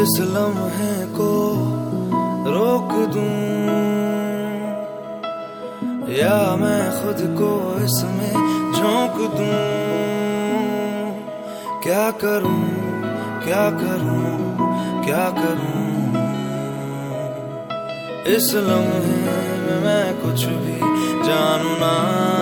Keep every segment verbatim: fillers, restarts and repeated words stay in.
इस लम्हे को रोक दूं या मैं खुद को इसमें झोंक दूं। क्या करूं क्या करूं क्या करूं, इस लम्हे में मैं कुछ भी जानूं ना।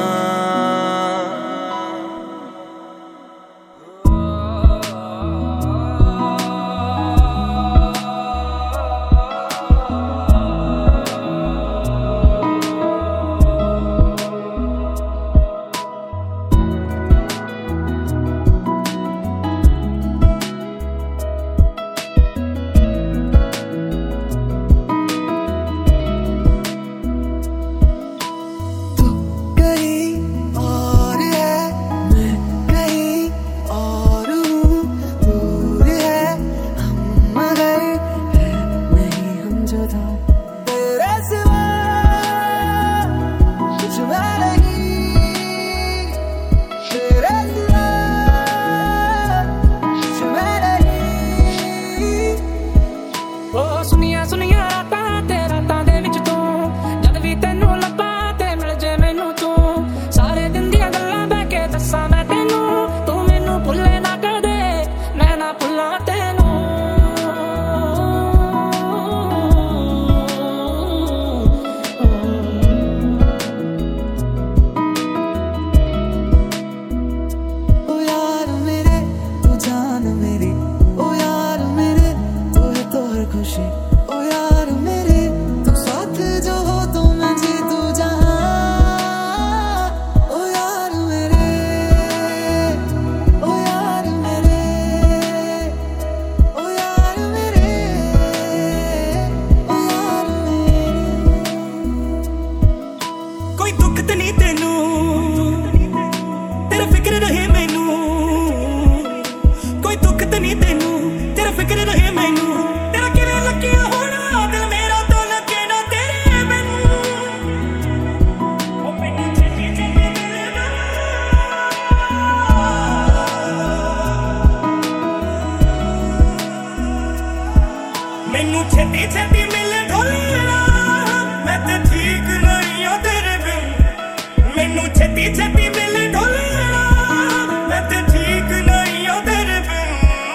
मैनू छेती छेती मिले ढोलना, मैं ते ठीक नहीं हूं तेरे बिन। मैनू छेती छेती मिले ढोलना, मैं ते ठीक नहीं हूं तेरे बिन।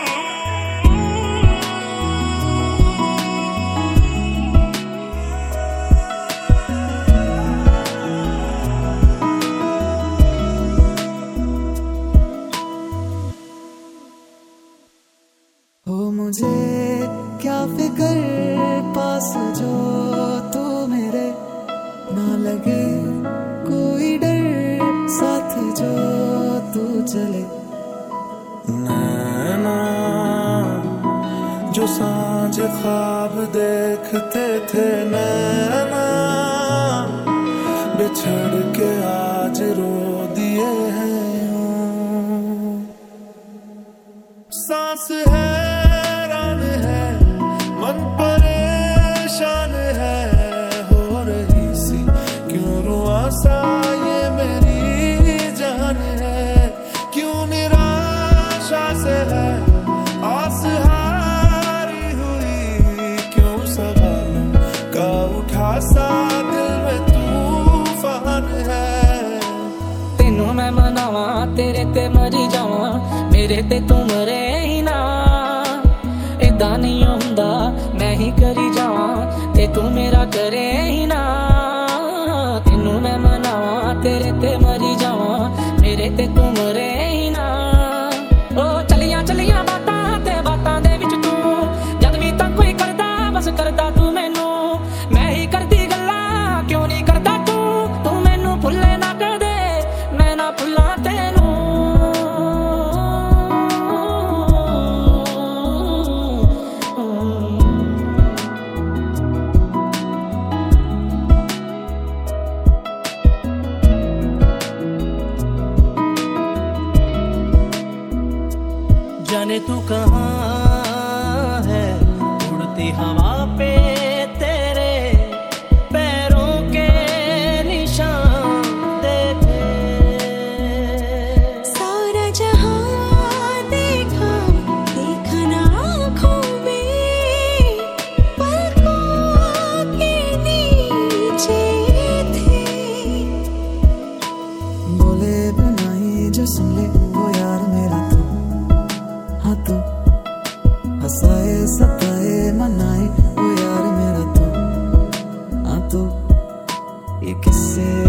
ओ मुझे क्या फिक्र पास जो तू मेरे ना लगे कोई डर, साथ जो तू चले। नैना जो सांझ ख्वाब देखते थे, नैना बिछड़ के आज रो दिए हैं। सांस है मन परेशान है, हो रही सी क्यों रुआसा ये मेरी जान है। क्यों निराशा से है आस हारी हुई, क्यों सवालों का उठा सा दिल में तूफान है। तेनू मैं मनावा तेरे ते मरी जावा, मेरे ते तू मरे ही ना। इदा नहीं होंदा मैं ही करी जावा ते तू मेरा करे ही ना। तेनू मैं मनावा तेरे ते मरी जावा, मेरे ते तू मरे ही ना। ओ चलिया चलिया बातां ते बातां दे विच तू, जद भी तां कोई करदा बस करदा तू मैनू। मैं ही करदी गल्लां क्यों नहीं करदा तू, तू मैनू भुल्ले ना कर दे मैं ना भुल्ला तेनू। जाने तू कहाँ है उड़ती हवा पे, तेरे पैरों के निशान देखे। सारा जहां देखा देखा ना आँखों में, तो ये किससे